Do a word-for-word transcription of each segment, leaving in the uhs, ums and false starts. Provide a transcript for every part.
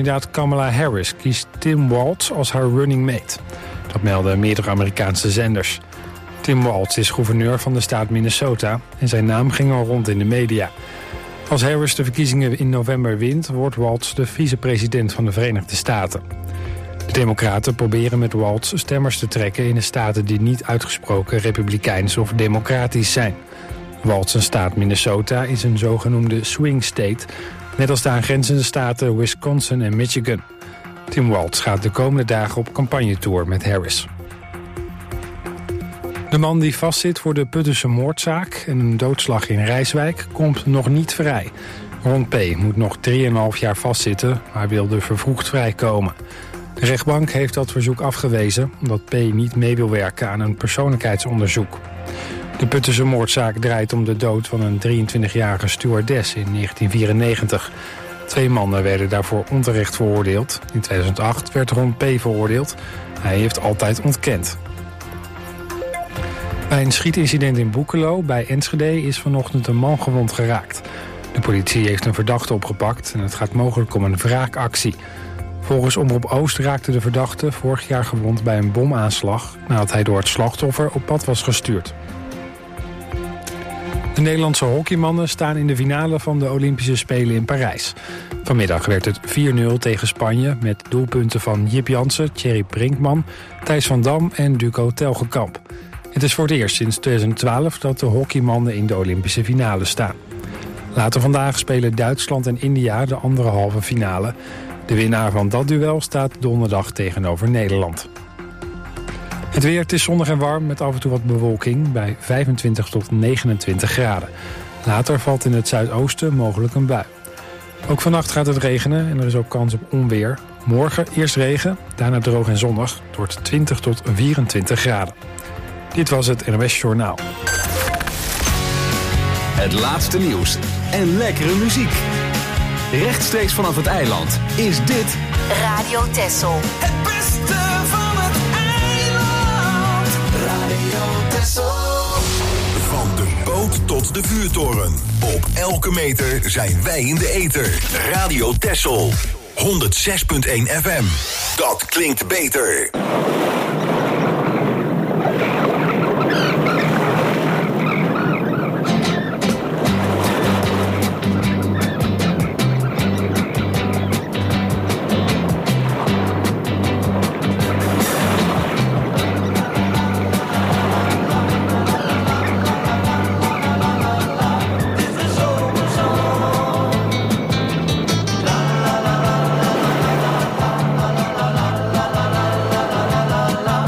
Presidentkandidaat Kamala Harris kiest Tim Walz als haar running mate. Dat melden meerdere Amerikaanse zenders. Tim Walz is gouverneur van de staat Minnesota en zijn naam ging al rond in de media. Als Harris de verkiezingen in november wint, wordt Walz de vicepresident van de Verenigde Staten. De Democraten proberen met Walz stemmers te trekken in de staten die niet uitgesproken republikeins of democratisch zijn. Walz' staat Minnesota is een zogenoemde swing state, net als de aangrenzende staten Wisconsin en Michigan. Tim Walz gaat de komende dagen op campagnetour met Harris. De man die vastzit voor de Puttense moordzaak en een doodslag in Rijswijk komt nog niet vrij. Ron P. moet nog drieënhalf jaar vastzitten, maar wilde vervroegd vrijkomen. De rechtbank heeft dat verzoek afgewezen omdat P. niet mee wil werken aan een persoonlijkheidsonderzoek. De Puttense moordzaak draait om de dood van een drieëntwintigjarige stewardess in negentien vierennegentig. Twee mannen werden daarvoor onterecht veroordeeld. In tweeduizend acht werd Ron P. veroordeeld. Hij heeft altijd ontkend. Bij een schietincident in Boekelo bij Enschede is vanochtend een man gewond geraakt. De politie heeft een verdachte opgepakt en het gaat mogelijk om een wraakactie. Volgens Omroep Oost raakte de verdachte vorig jaar gewond bij een bomaanslag nadat hij door het slachtoffer op pad was gestuurd. De Nederlandse hockeymannen staan in de finale van de Olympische Spelen in Parijs. Vanmiddag werd het vier nul tegen Spanje met doelpunten van Jip Jansen, Thierry Brinkman, Thijs van Dam en Duco Telgekamp. Het is voor het eerst sinds tweeduizend twaalf dat de hockeymannen in de Olympische finale staan. Later vandaag spelen Duitsland en India de andere halve finale. De winnaar van dat duel staat donderdag tegenover Nederland. Het weer, het is zonnig en warm met af en toe wat bewolking bij vijfentwintig tot negenentwintig graden. Later valt in het zuidoosten mogelijk een bui. Ook vannacht gaat het regenen en er is ook kans op onweer. Morgen eerst regen, daarna droog en zonnig. Het wordt twintig tot vierentwintig graden. Dit was het N O S Journaal. Het laatste nieuws en lekkere muziek. Rechtstreeks vanaf het eiland is dit Radio Texel. Het beste van het eiland. Radio Texel. Van de boot tot de vuurtoren. Op elke meter zijn wij in de ether. Radio Texel. honderd zes komma één F M. Dat klinkt beter. La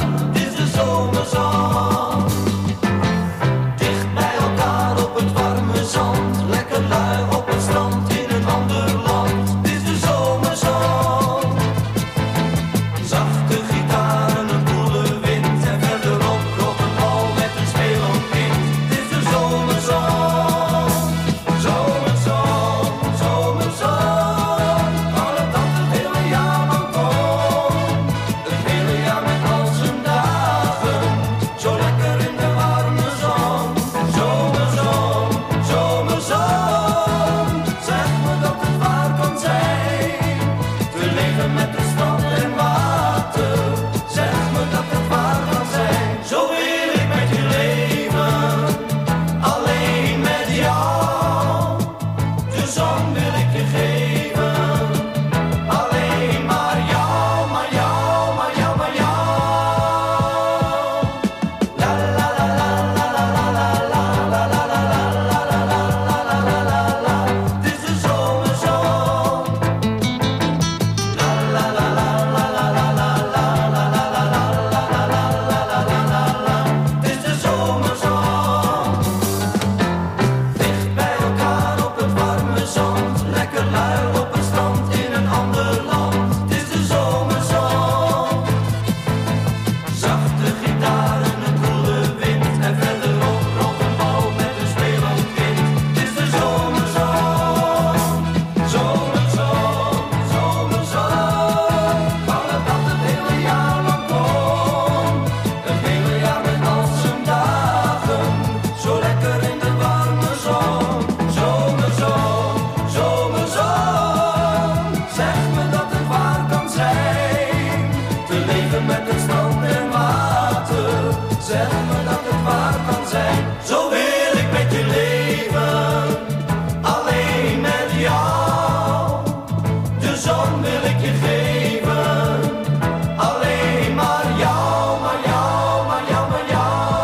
dan wil ik je geven. Alleen maar jou, maar jou, maar jou, maar jou.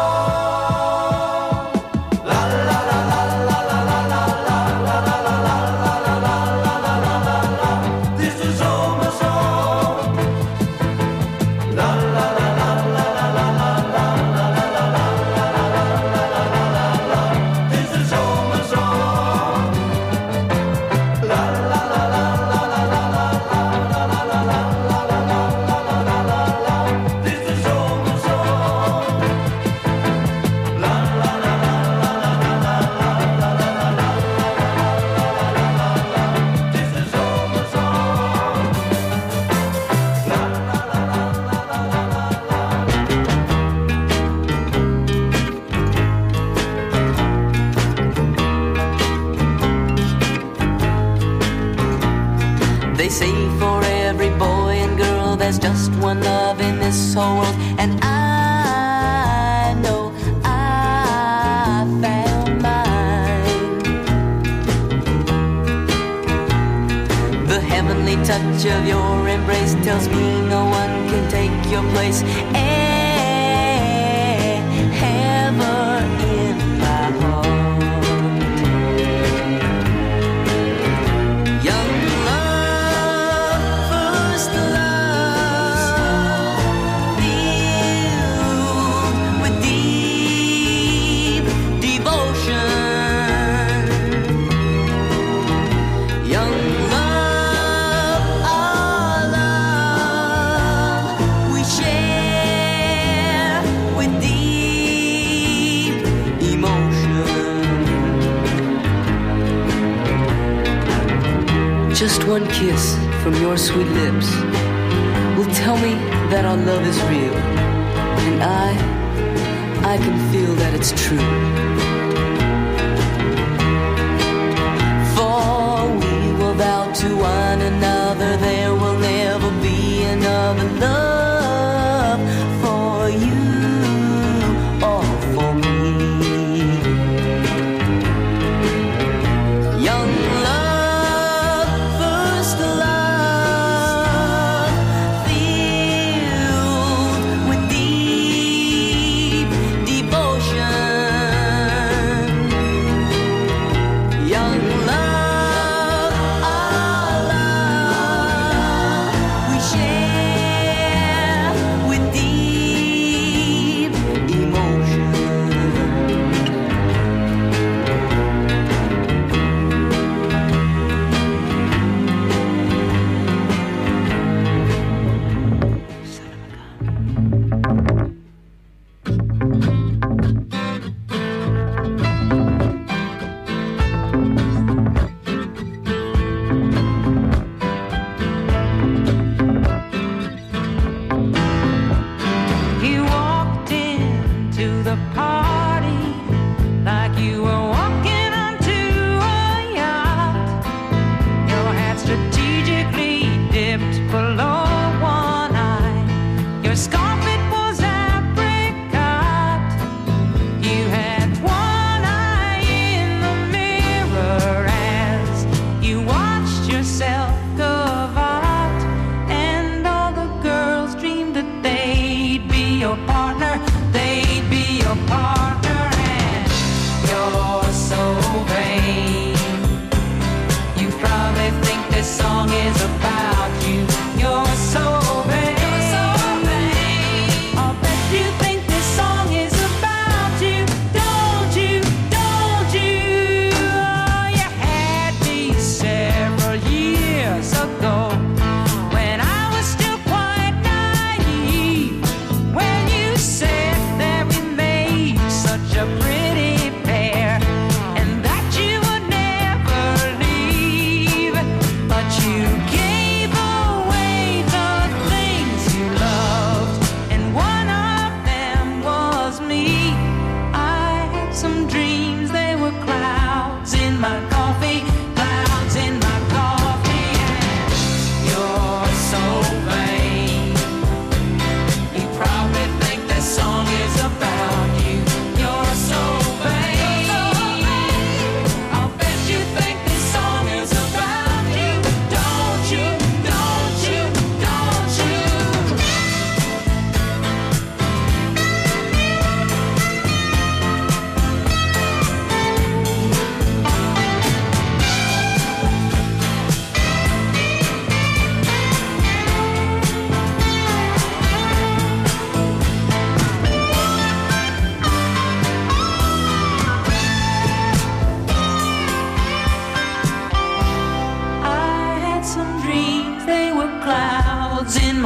La la la la la la la la la la la la la la la la la la. Het is de zomerzon. La la la la la la la la la la la la la la la. Het is de zomerzon. La la la la la la la la la la la la la la la la. Het is de zomerzon. La la la la la la la la la la la la. Het is de zomerzon. La la la la la la la la. They say for every boy and girl there's just one love in this whole world. And I know I found mine. The heavenly touch of your embrace tells me no one can take your place ever in my heart. Young love, first love, filled with deep devotion. Young love, our love, we share with deep emotion. Just one kiss from your sweet lips will tell me that our love is real, and I, I can feel that it's true. For we will vow to one another there will never be another love for you or for me. Young love, first love, filled with deep devotion. Young love, our love,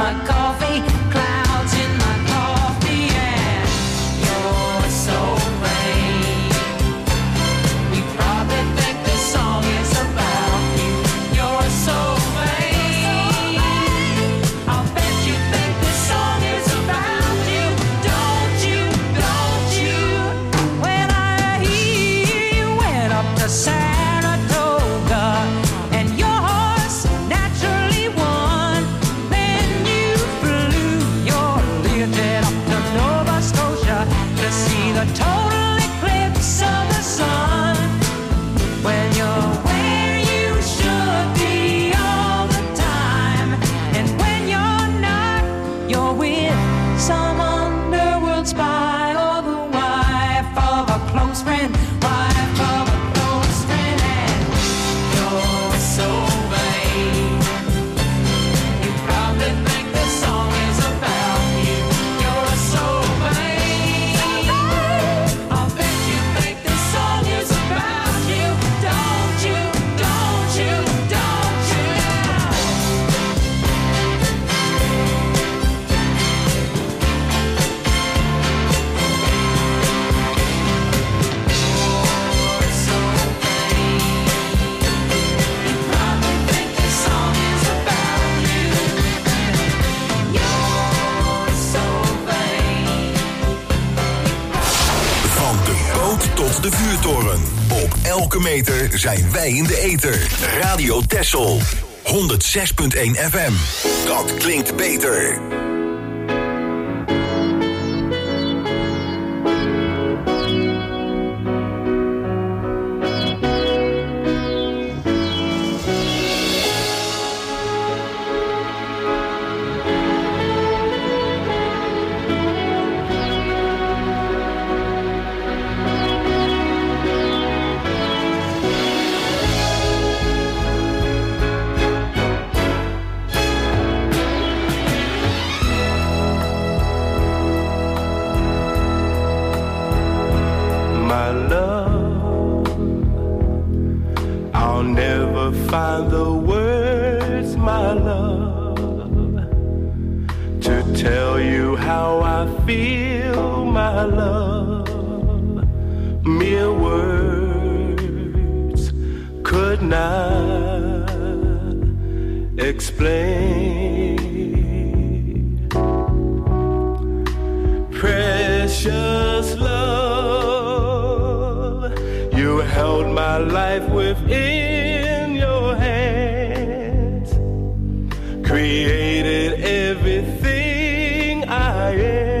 my coffee, clouds in my coffee, and you're so vain. You probably think this song is about you. You're so vain. I'll bet you think this song is about you. Don't you, don't you? When I hear you went up to Saratoga and your horse naturally won, then you flew your Learjet up to Nova Scotia to see the total eclipse of the sun. When you're where you should be all the time, and when you're not, you're with some underworld spy or the wife of a close friend, wife of a close friend, and you're so vain. You probably think this song is about you. You're so vain. I'll bet you think this song is about you. Don't you, don't you, don't you? You're so vain. You probably think this song is about you. You're so vain. Van de boot tot de vuurtoren. Op elke meter zijn wij in de ether. Radio Texel. honderd zes komma één F M. Dat klinkt beter. My love, I'll never find the words, my love, to tell you how I feel, my love. Mere words could not explain. Precious love, you held my life within your hands, created everything I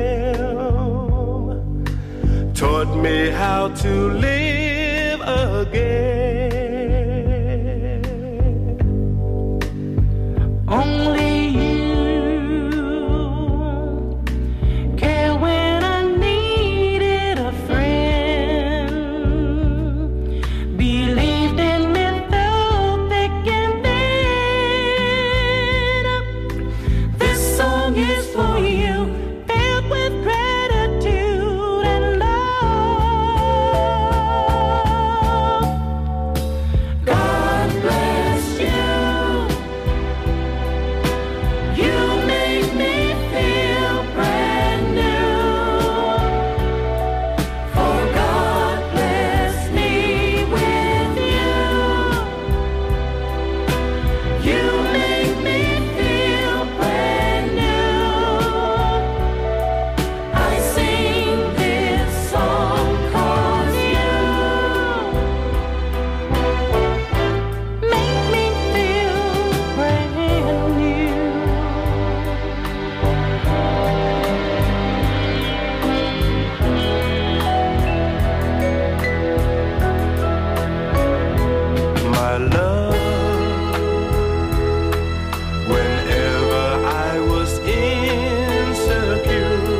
am, taught me how to live again. Only you care when I needed a friend. Believed in me through thick and thin. This song is for you, filled with gratitude and love. God bless you. You make me feel brand new. For God bless me with you. You make me feel brand new. I sing this song 'cause you make me feel brand new. My love, whenever I was insecure,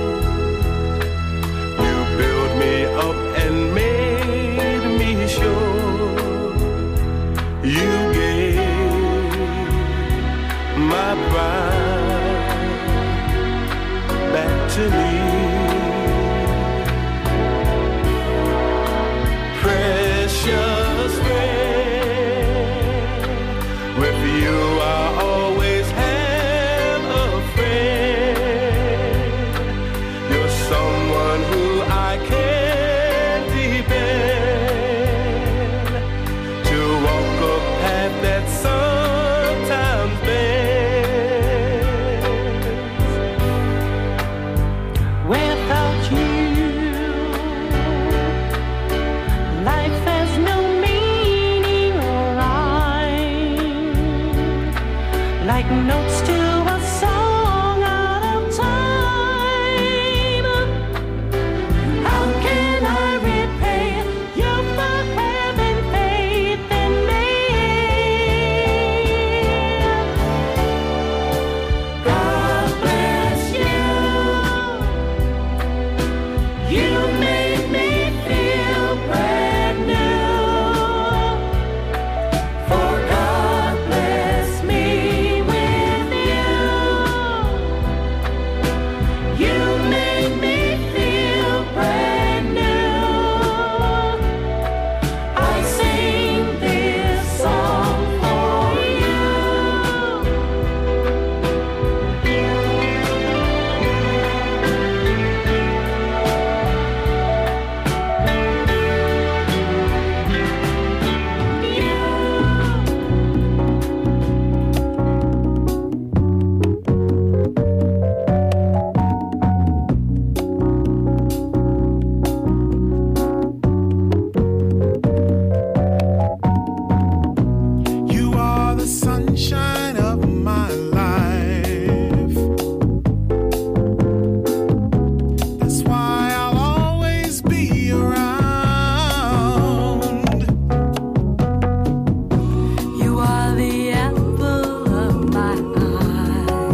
you built me up and made me sure. You gave my pride back to me. Precious friend, with you I always have a like notes to a song out of time. How can I repay you for having faith in me? God bless you. You made me feel brand new. For God bless me with you. You made me feel brand new. I sing this song for you. You are the sunshine of my life. That's why I'll always be around. You are the apple of my eye.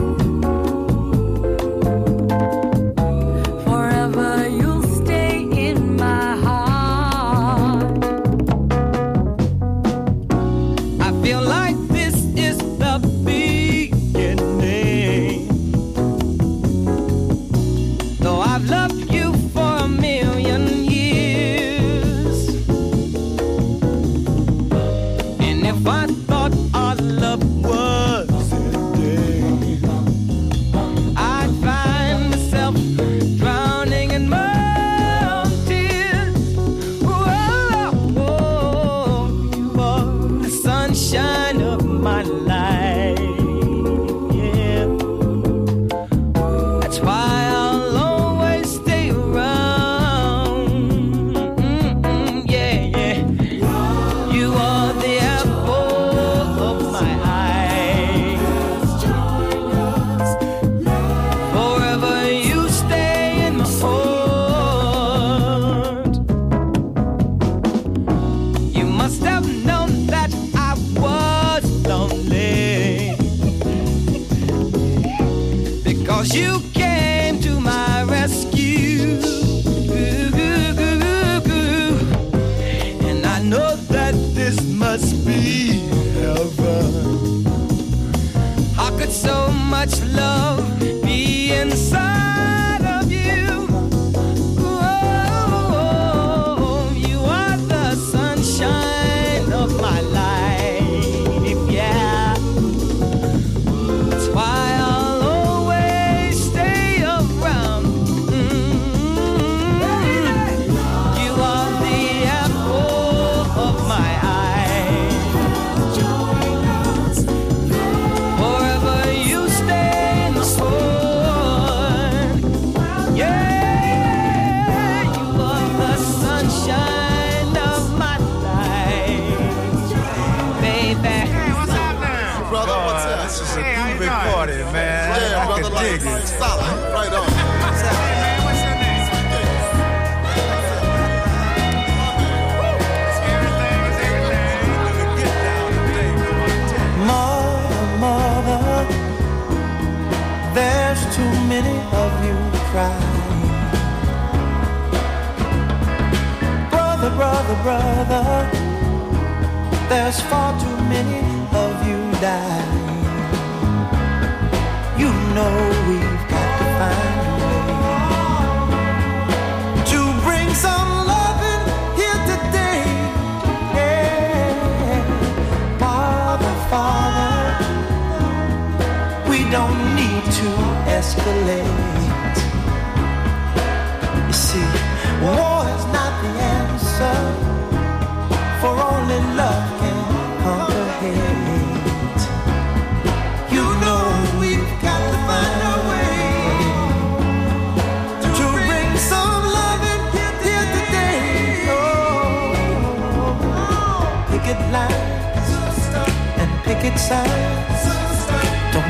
Forever you'll stay in my heart. I feel like this is the beginning. Though I've loved you for a million years. And if I thought our love was ending, I'd find myself drowning in my own tears. Whoa, whoa, you are the sunshine of my life. Yeah, that's why I'll always stay around. Mm-mm, yeah, yeah. You are the apple of my eye. Forever you stay in my heart. You must have known that I was lonely, because you came to my rescue. And I know that this must be heaven. How could so much love be inside of you? Oh, you are the sunshine of my life. Yeah, that's why I'll always stay around. Mm. You are the apple of my eye. Forever you stay in my heart. Yeah, you are the sunshine of my life, baby. Brother, what's that? This is a groove recording, man. Yeah, I brother, can dig like, it. Solid. Right on. Mother, mother, there's too many of you crying. Brother, brother, brother, there's far too many of you dying. You know we've got to find a way to bring some loving here today. Yeah. Father, Father, we don't need to escalate. You see, war is not the answer, for only love can conquer hate. You know we've got to find a way to bring some loving here today. Oh, picket lines and picket signs. Don't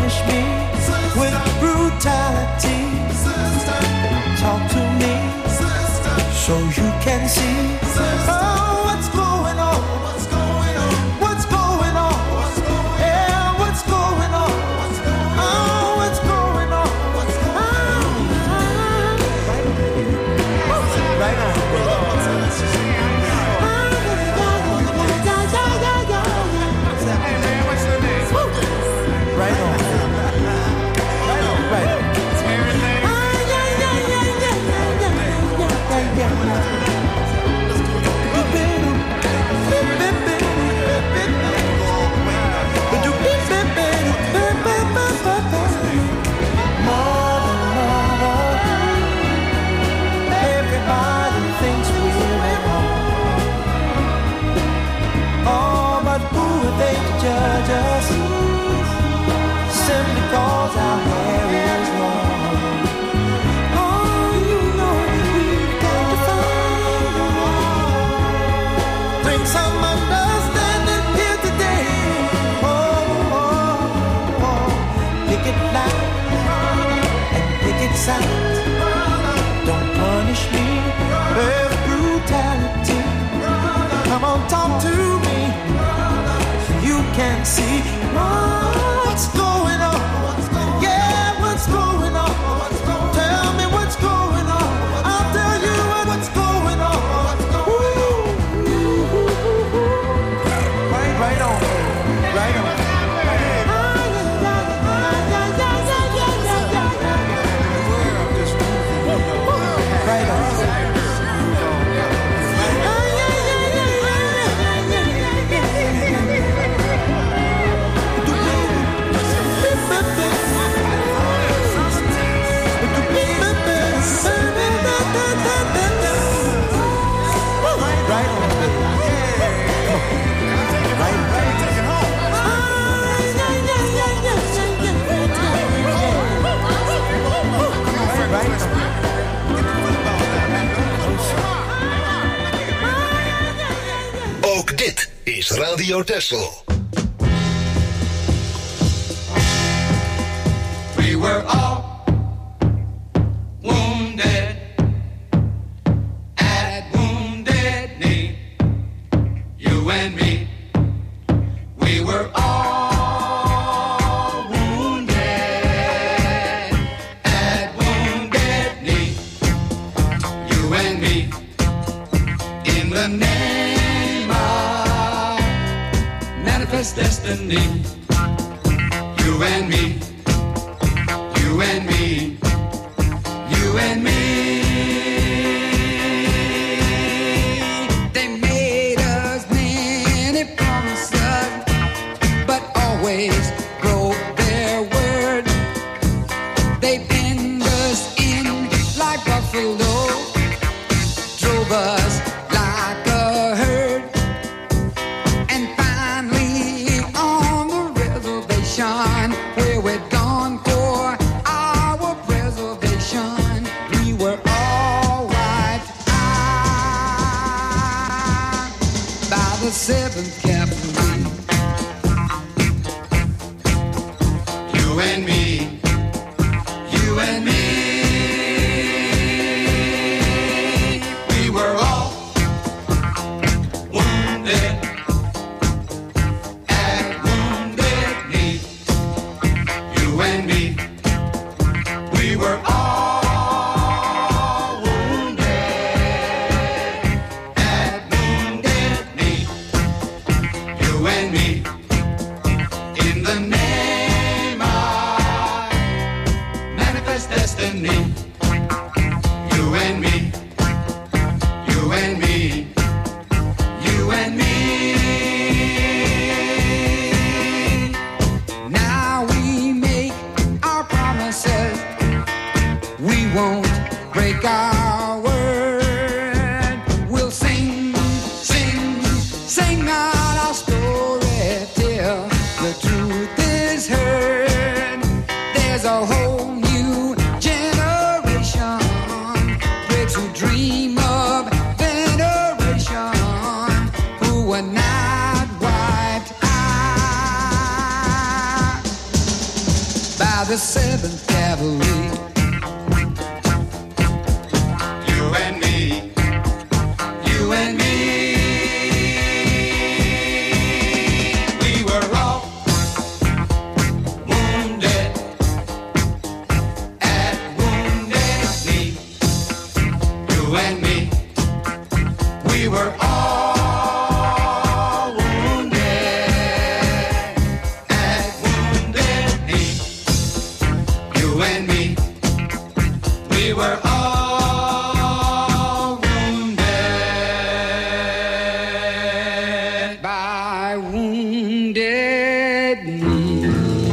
punish me with brutality. Talk to me so you can see. Oh, what's going on? What's going on? What's going on? Yeah, what's going on? Oh, what's going on? Right on. Right on. Right on. Right on. Everybody thinks we're at home. Oh, but who are they to judge us? Simply cause our hair is long. Oh, you know we've got to find a way. Bring some understanding here today. Oh, oh, oh. Pick it loud and pick it sound. Don't punish me with brutality. Come on, talk to me so you can see what's going on. Yeah, what's going on? Tell me what's going on. I'll tell you what's going on. Ooh. Right, right on, right on. Right on. Ook dit is Radio Texel. We were all wounded at Wounded Knee, you and me. We were all wounded at Wounded Knee, you and me. In the name of manifest destiny, you and me. You and me, you and me. They made us many promises, but always broke their word. They pinned us in like buffalo, drove us like a herd, and finally on the reservation where we're gone for our preservation, we were all wiped out by the seventh cavalry. You and me, you and me. We were all wounded at Wounded Knee. You and me. We were all wounded at Wounded Knee. You and me. In the name of manifest destiny. You and me. You and me. You and me. Now we make our promises. We won't break our word. We'll sing, sing, sing out our story till the truth is heard. There's a whole new generation by the seventh Cavalry. You and me, you and me. We were all wounded at Wounded Knee. You and me, we were all wounded at Wounded Knee. You and me, we were all wounded by Wounded Knee.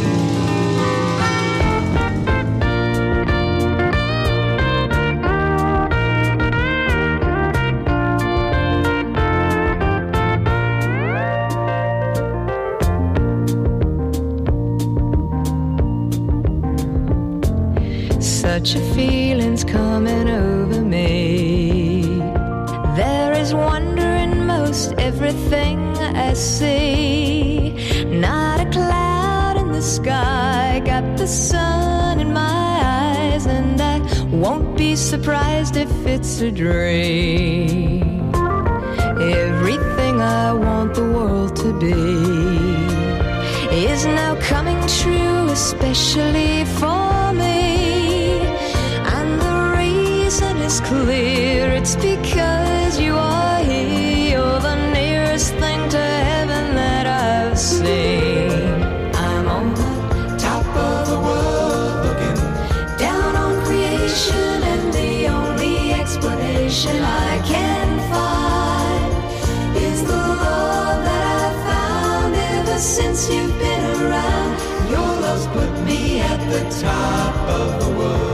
Such a feeling's coming over me. There is wonder in most everything I see. Not a cloud in the sky, got the sun in my eyes, and I won't be surprised if it's a dream. Everything I want the world to be is now coming true, especially for me. It's clear, it's because you are here. You're the nearest thing to heaven that I've seen. I'm on the top of the world, looking down on creation, and the only explanation I can find is the love that I've found ever since you've been around. Your love's put me at the top of the world.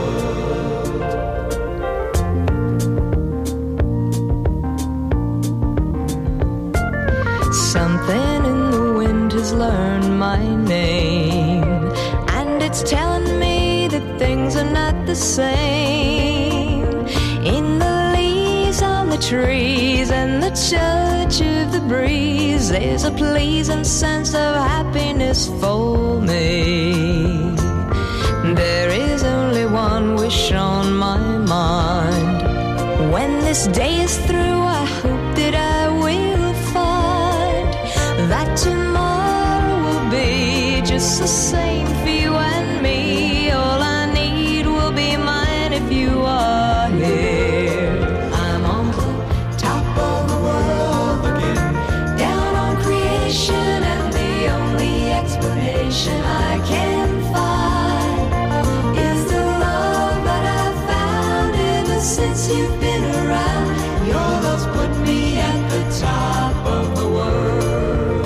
Something in the wind has learned my name, and it's telling me that things are not the same. In the leaves on the trees and the touch of the breeze, there's a pleasing sense of happiness for me. There is only one wish on my mind. When this day is through, I hope that I will find that tomorrow will be just the same for you and me. All I need will be mine if you are here. I'm on the top of the world, looking down on creation, and the only explanation I can find is the love that I've found ever since you've been around. Your love's put me at the top of the world.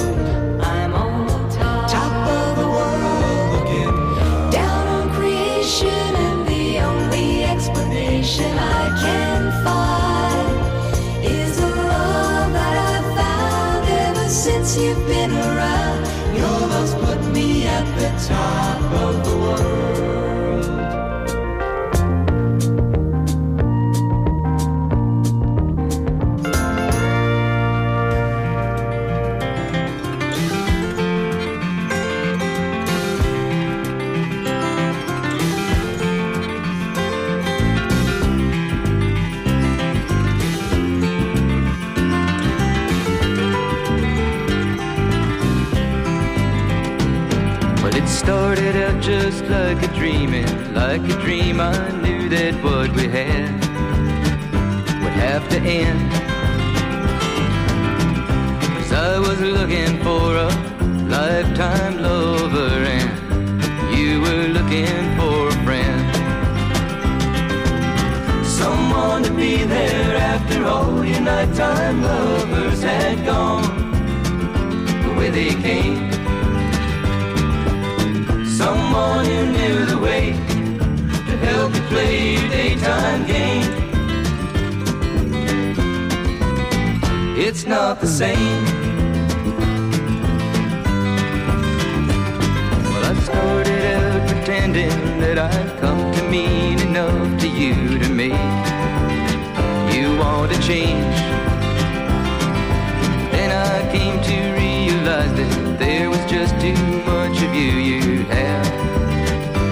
I can find is the love that I've found ever since you've been around. Your love's put me at the top of the world. Started out just like a dreaming, like a dream. I knew that what we had would have to end, 'cause I was looking for a lifetime lover, and you were looking for a friend, someone to be there after all your nighttime lovers had gone the way they came. Someone who knew the way to help you play your daytime game. It's not the same. Well, I started out pretending that I'd come to mean enough to you to make you want to change. Then I came to realize that there was just too much of you you'd have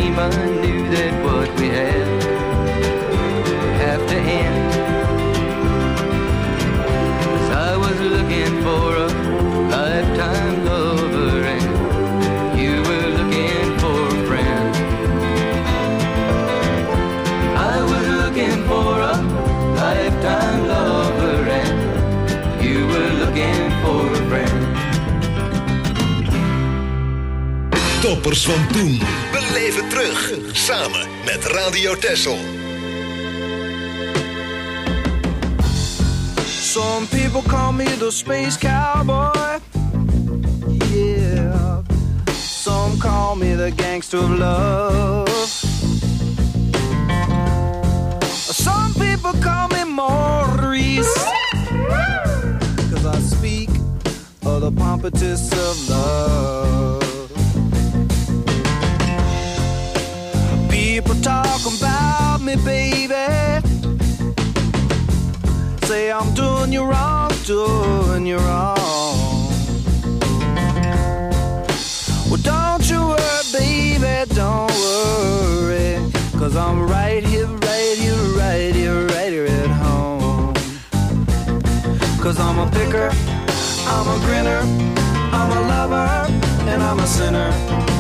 dream, I knew that what we had would have to end. 'Cause I was looking for a lifetime lover, and you were looking for a friend. I was looking for a lifetime lover, and you were looking for a friend. Toppers van toen. Beleef het terug. Samen met Radio Texel. Some people call me the space cowboy. Yeah. Some call me the gangster of love. Some people call me Maurice. 'Cause I speak of the pompatus of love. People talk about me, baby. Say I'm doing you wrong, doing you wrong. Well, don't you worry, baby, don't worry. 'Cause I'm right here, right here, right here, right here at home. 'Cause I'm a picker, I'm a grinner, I'm a lover, and I'm a sinner.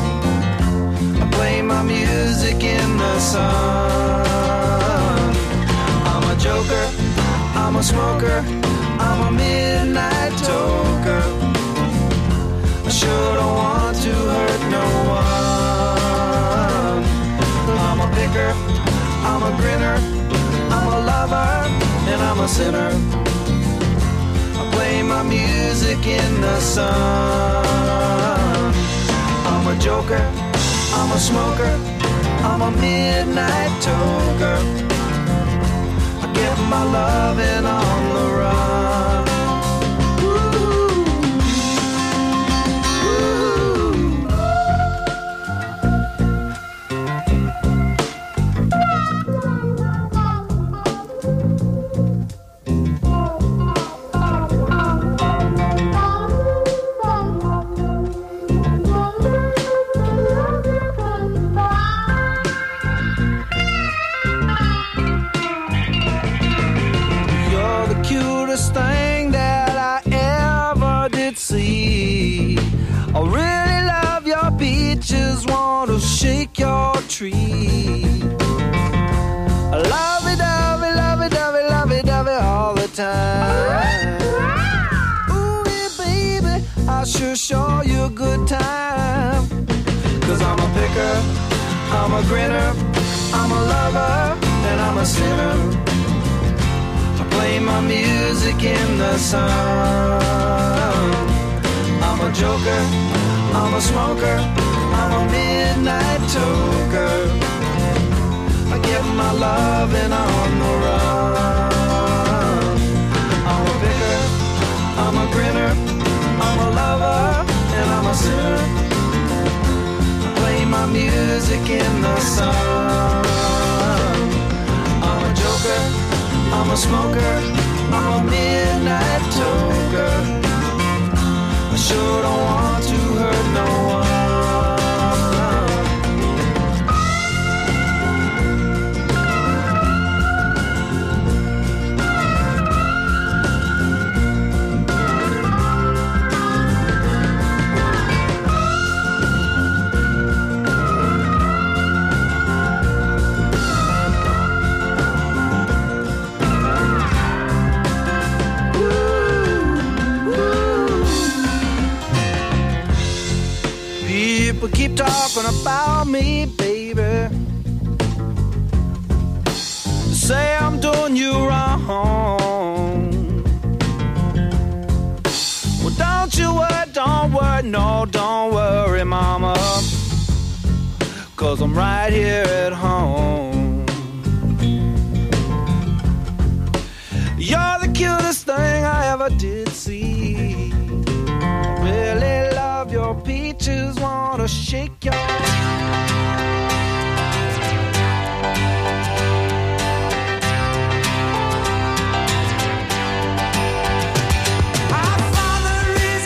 Play my music in the sun. I'm a joker, I'm a smoker, I'm a midnight toker. I sure don't want to hurt no one. I'm a picker, I'm a grinner, I'm a lover, and I'm a sinner. I play my music in the sun. I'm a joker, I'm a smoker, I'm a midnight toker. I get my loving on the run. Thing that I ever did see. I really love your beaches, want to shake your tree. I love it, love it, love it, love it, love it, love it all the time. Ooh, yeah, baby, I sure show you a good time. 'Cause I'm a picker, I'm a grinner, I'm a lover, and I'm a sinner. Play my music in the sun. I'm a joker, I'm a smoker, I'm a midnight toker. I get my loving on the run. I'm a picker, I'm a grinner, I'm a lover, and I'm a sinner. I play my music in the sun. I'm a joker, I'm a smoker, I'm a midnight toker. I sure don't want to hurt no one. People keep talking about me, baby. Say I'm doing you wrong. Well, don't you worry, don't worry, no, don't worry, mama. 'Cause I'm right here at home. You're the cutest thing I ever did see. I really love your peaches, wanna shake your...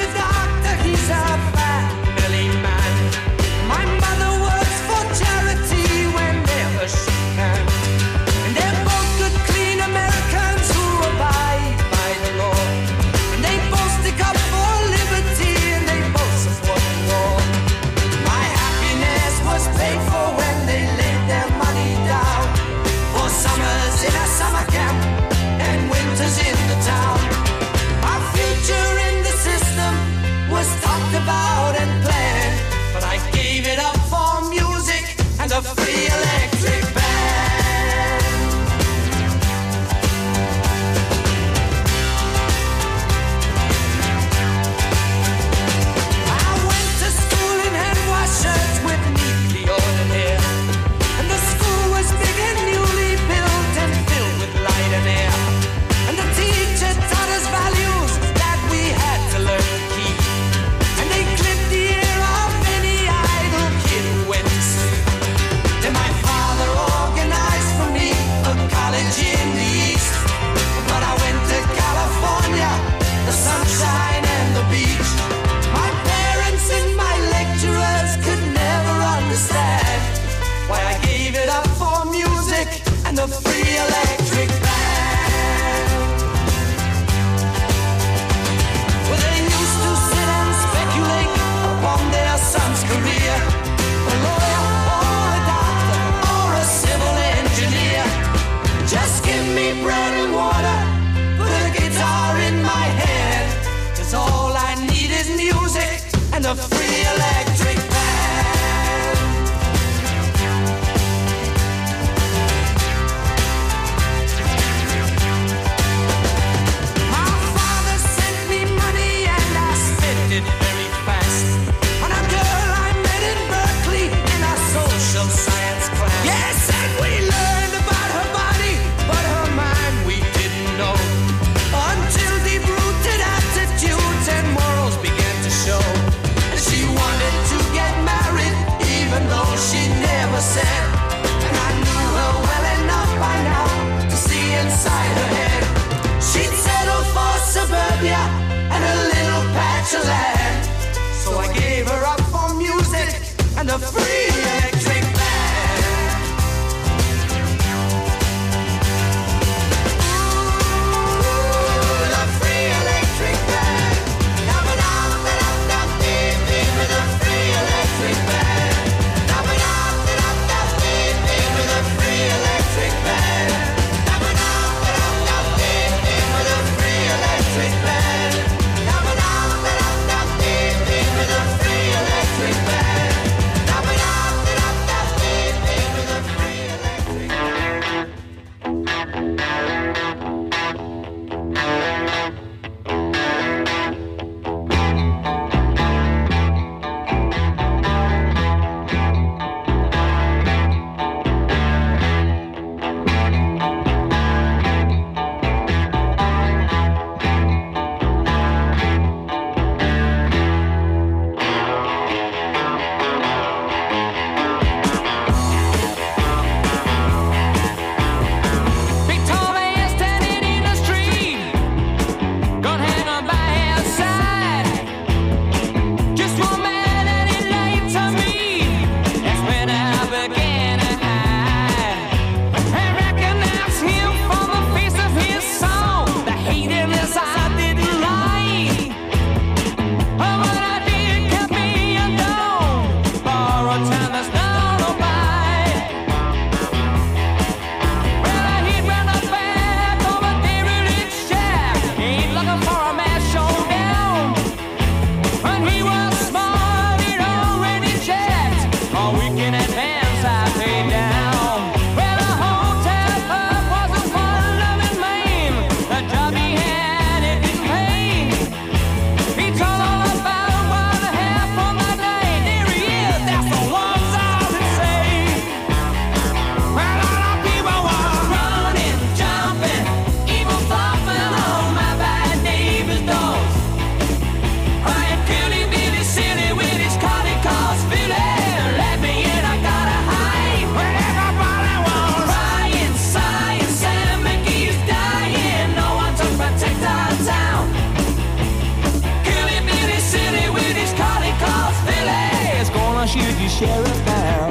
He's a family man. My mother works for charity. A week in advance I paid down. Well, the hotel pub wasn't for loving man. The job he had, it didn't pay. He told all about what I had for my day. There he is, that's the ones I would say. Well, a lot of people were running, jumping, even flopping on my bad neighbor's doors. Crying, Billy, Billy, silly with his cardi cars, Billy, let me in, I gotta hide. Well, everybody was crying, sighing, Sam McGee's dying, no one to protect our town. Billy, Billy, silly with his cardi cars, Billy, is gonna shoot you sheriff down.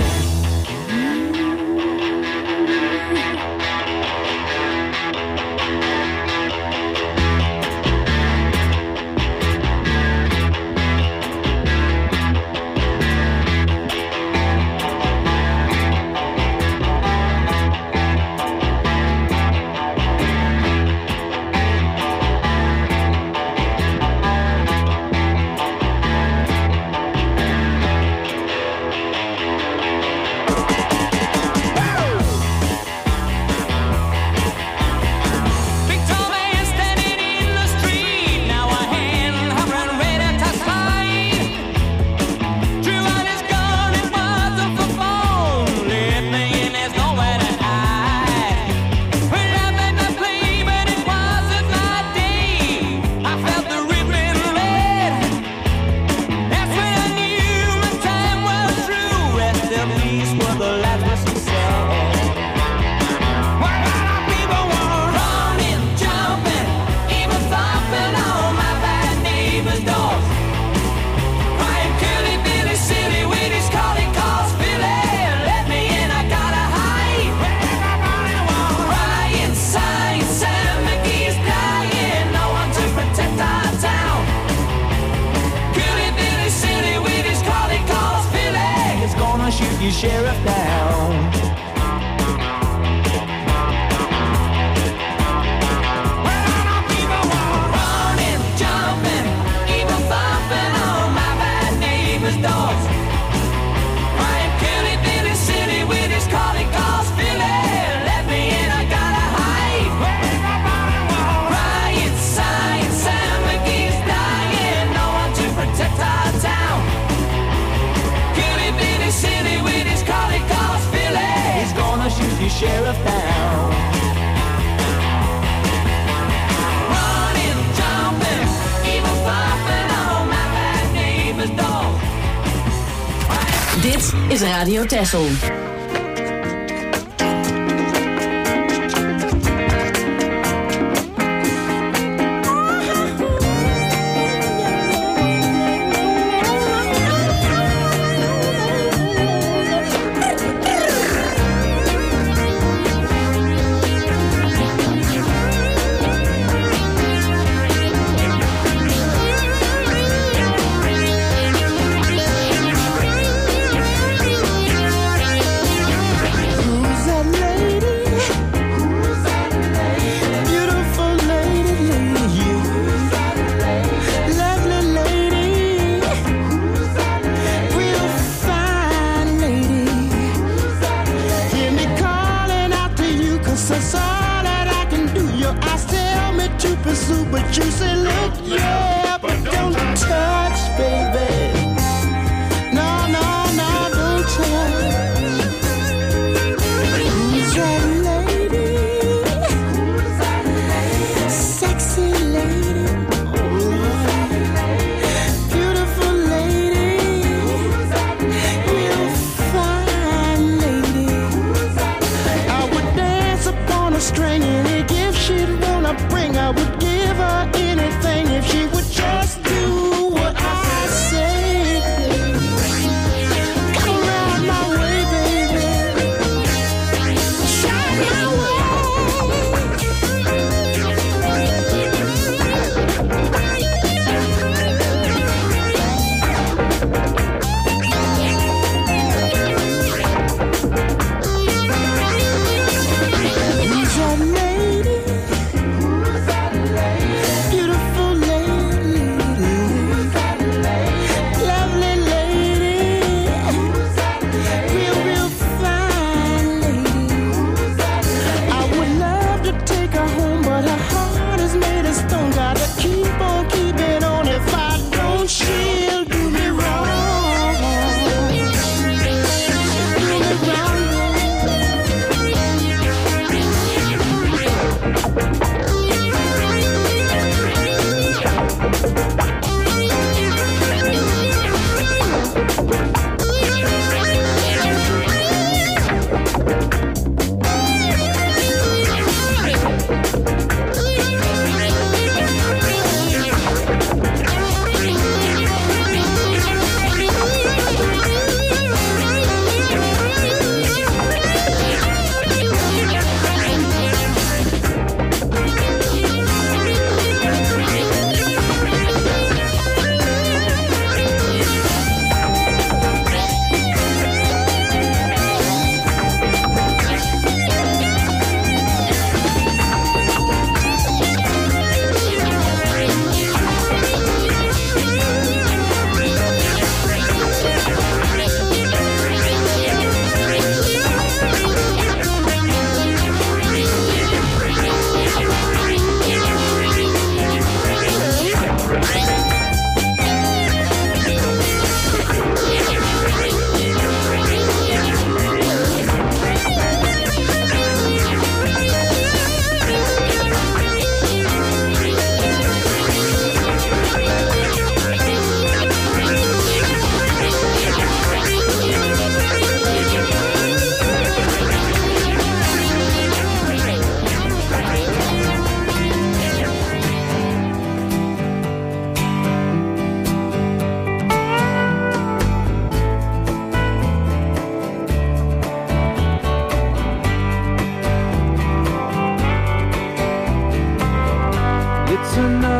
Big tall man standing in the street, now a hand hovering ready to slide. Drew out his gun, it wasn't for phone. Let me in, there's nowhere to hide. Well, I made my play, but it wasn't my day. I felt the ribbon red. That's when I knew my time was through. Rest in peace were the last words he said. Well, a lot of people were running, jumping, even thumping on my bad neighbor's doors. Crying, Billy, Billy, silly with his calling calls, Billy, let me in, I gotta hide. Well, everybody was crying, sighing, Sam McGee's dying, no one to protect our town. Billy, Billy, silly with his calling calls, Billy, is gonna shoot you sheriff down. Well, a lot of people were running, jumping, even thumping on my bad neighbor's doors. Crying, Billy, Billy, silly with his calling calls, Billy, let me in, I gotta hide. Well, everybody was crying, sighing, Sam McGee's dying, no one to protect our town. Billy, Billy, silly with his calling calls, Billy, he's gonna shoot you sheriff down. Running, jumping, even thumping on my bad neighbor's door. Dit is Radio Texel. But you say, look, yeah, but don't touch, baby. No, no, no, don't touch. Who's that lady? Who's that lady? Sexy lady. Beautiful lady. Real fine lady. I would dance upon a string, any gift she'd wanna bring, I would give her anything if she would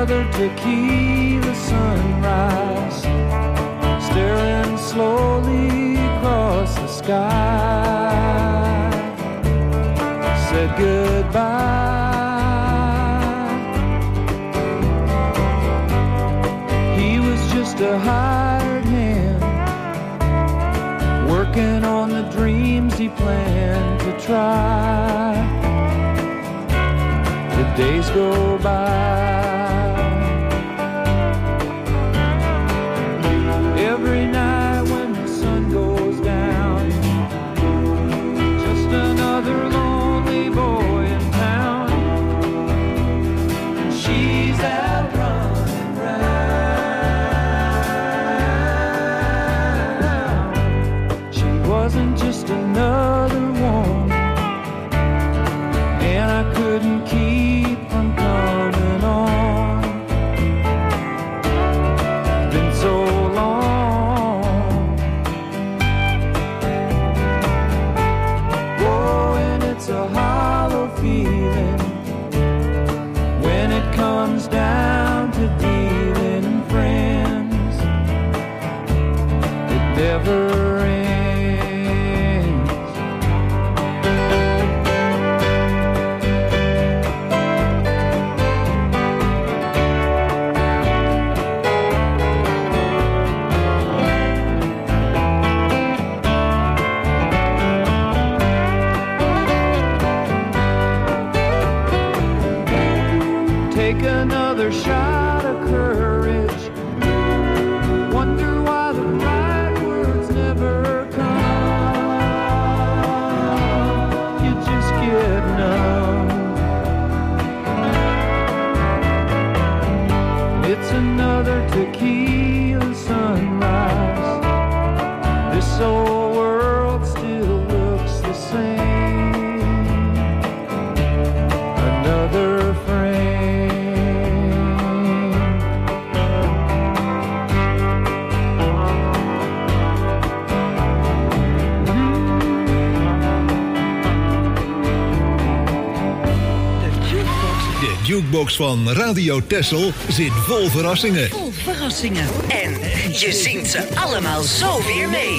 another tequila sunrise, staring slowly across the sky, said goodbye. He was just a hired hand, working on the dreams he planned to try. The days go by. Every night when the sun goes down, just another lonely boy in town. And she's out running round. She wasn't just another one, and I couldn't keep from coming on. Been so long. Whoa, and it's a hollow feeling when it comes down to dealing friends. It never ends. Take another shot of courage. Wonder why the right words never come. You just get numb. It's another tequila sunrise. This old world still looks the same. Another frame. De jukebox van Radio Texel zit vol verrassingen. Vol verrassingen. En je zingt ze allemaal zo weer mee.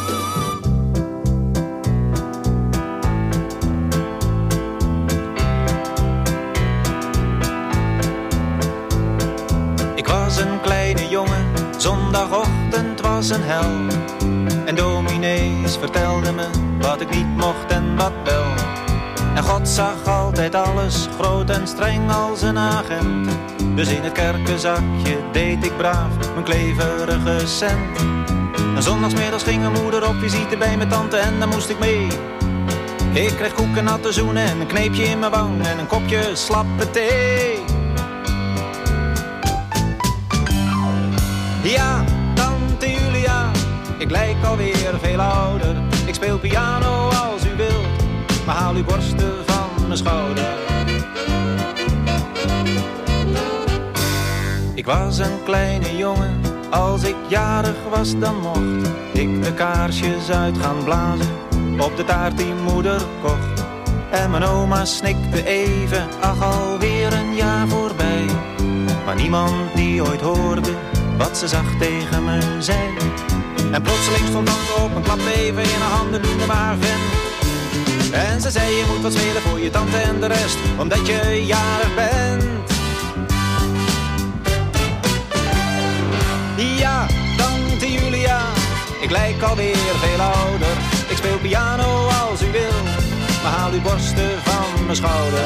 Ik was een kleine jongen, zondagochtend was een hel. En dominees vertelden me wat ik niet mocht en wat wel. En God zag altijd alles, groot en streng als een agent. Dus in het kerkenzakje deed ik braaf mijn kleverige cent. En zondagsmiddags ging mijn moeder op visite bij mijn tante en daar moest ik mee. Ik kreeg koek en natte zoenen en een kneepje in mijn wang en een kopje slappe thee. Ja, tante Julia, ik lijk alweer veel ouder. Ik speel piano als u wilt, maar haal uw borsten van mijn schouder. Ik was een kleine jongen, als ik jarig was dan mocht ik de kaarsjes uit gaan blazen op de taart die moeder kocht. En mijn oma snikte even, ach alweer een jaar voorbij. Maar niemand die ooit hoorde wat ze zacht tegen me zei. En plotseling stond tante op en klapte even in haar handen, noemde me haar vent. En ze zei je moet wat spelen voor je tante en de rest, omdat je jarig bent. Ja, tante Julia, ik lijk alweer veel ouder. Ik speel piano als u wil, maar haal uw borsten van mijn schouder.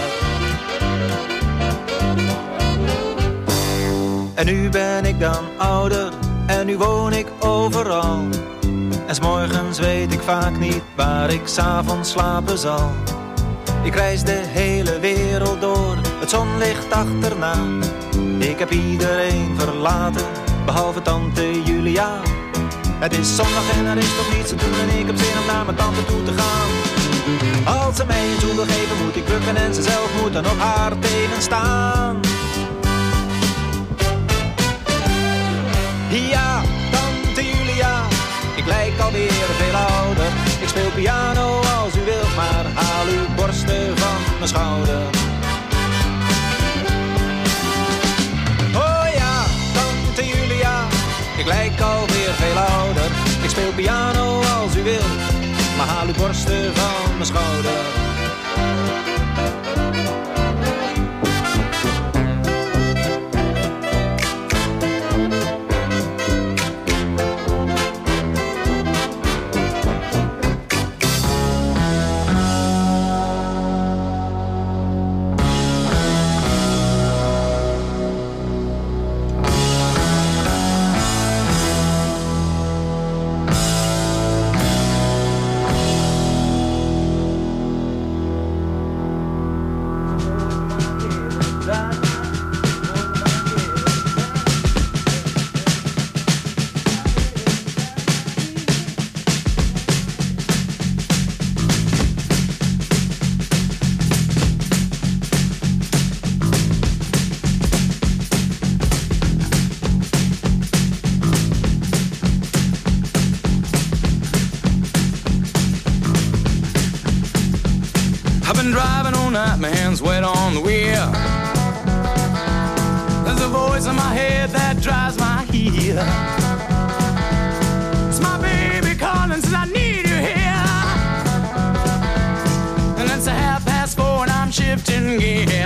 En nu ben ik dan ouder, en nu woon ik overal. En 's morgens weet ik vaak niet waar ik 's avonds slapen zal. Ik reis de hele wereld door, het zonlicht achterna. Ik heb iedereen verlaten, behalve tante Julia. Het is zondag en er is toch niets te doen en ik heb zin om naar mijn tante toe te gaan. Als ze mij een zoen wil geven moet ik bukken en ze zelf moet dan op haar tenen staan. Ja, tante Julia, ik lijk alweer veel ouder. Ik speel piano als u wilt, maar haal uw borsten van mijn schouder. speel piano als u wilt, maar haal uw borsten van mijn schouder. My hands wet on the wheel. There's a voice in my head that drives my heel. It's my baby calling, says I need you here. And it's a half past four and I'm shifting gear.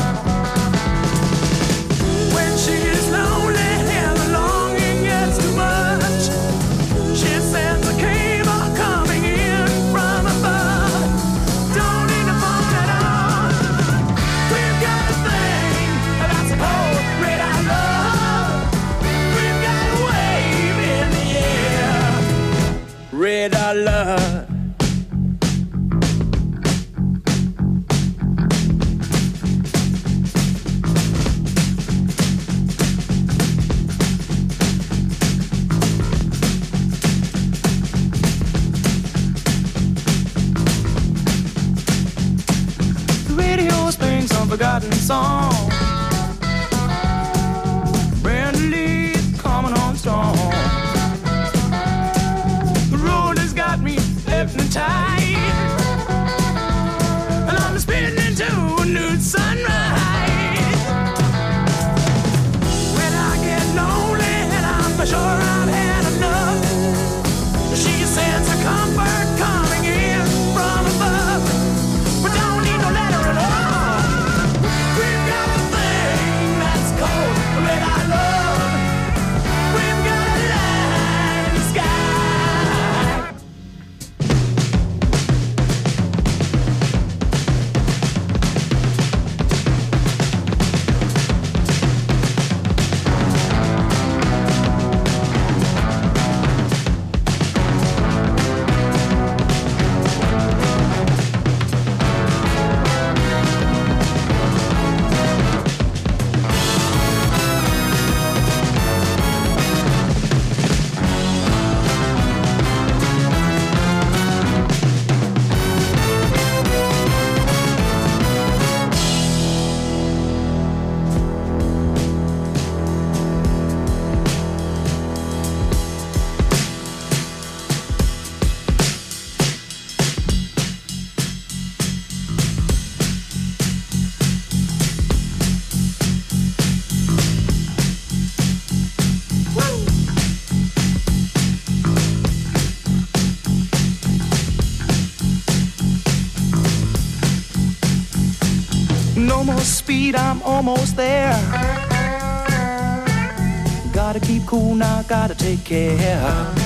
When she's lonely and the longing gets too much, she sends a cable coming in from above. Don't need to phone at all. We've got a thing that's called red eye love. We've got a wave in the air. Red eye love. Forgotten song. Brand new leaves coming on strong. The road has got me hypnotized, and I'm spinning into a new sunrise. When I get lonely and I'm for sure I've had enough, she sends a comfort coming in from above. But don't need no letter at all. No more speed, I'm almost there. Gotta keep cool now, gotta take care.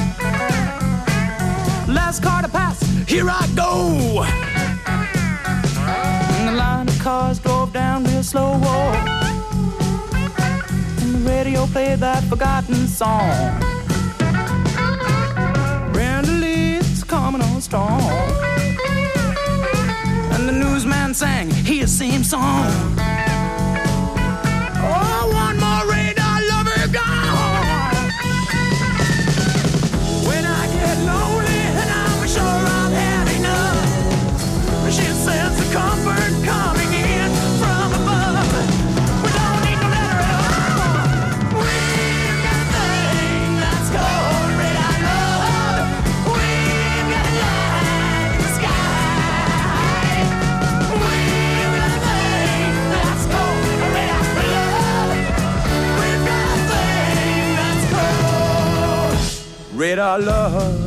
Last car to pass, here I go. And the line of cars drove down real slow. And the radio played that forgotten song. Brand Lee's coming on strong. And the newsman sang his same song. Oh, one more radar lover gone. When I get lonely and I'm sure I've had enough, she sends the comfort coming in from above. We don't need no letter at all. We've got a thing that's called red eye love. We've got a light in the sky. We've got a thing that's made our love.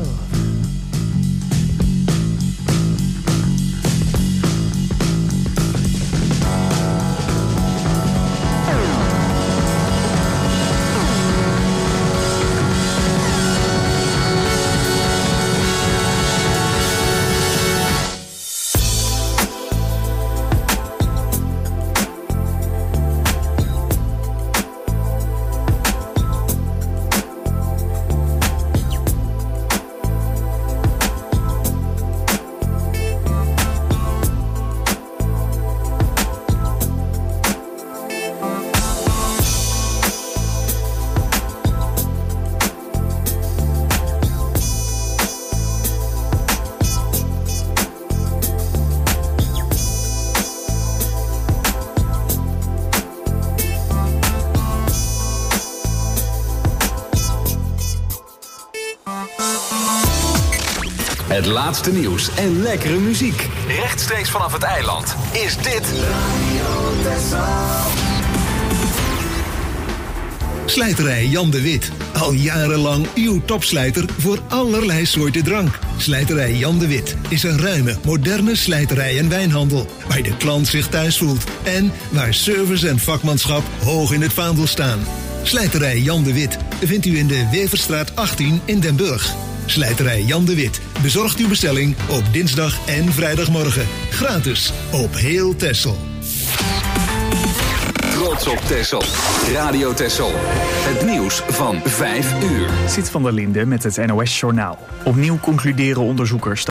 Het laatste nieuws en lekkere muziek. Rechtstreeks vanaf het eiland is dit Radio Texel. Slijterij Jan de Wit. Al jarenlang uw topslijter voor allerlei soorten drank. Slijterij Jan de Wit is een ruime, moderne slijterij en wijnhandel. Waar de klant zich thuis voelt. En waar service en vakmanschap hoog in het vaandel staan. Slijterij Jan de Wit vindt u in de Weverstraat achttien in Den Burg. Slijterij Jan de Wit bezorgt uw bestelling op dinsdag en vrijdagmorgen. Gratis op heel Texel. Trots op Texel. Radio Texel. Het nieuws van vijf uur. Siet van der Linde met het N O S Journaal. Opnieuw concluderen onderzoekers